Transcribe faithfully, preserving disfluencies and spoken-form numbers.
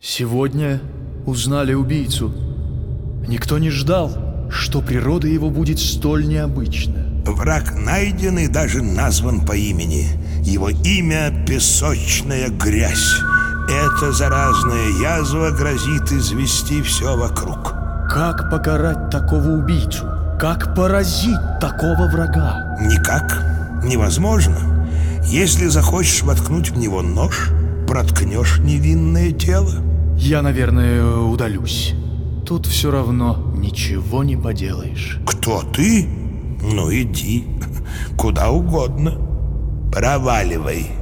Сегодня узнали убийцу. Никто не ждал, что природа его будет столь необычна. Враг найден и даже назван по имени. Его имя — песочная грязь. Эта заразная язва грозит извести все вокруг. Как покарать такого убийцу? Как поразить такого врага? Никак. Невозможно. Если захочешь воткнуть в него нож, проткнешь невинное тело. Я, наверное, удалюсь. Тут все равно ничего не поделаешь. Кто ты? Ну иди куда угодно. Проваливай.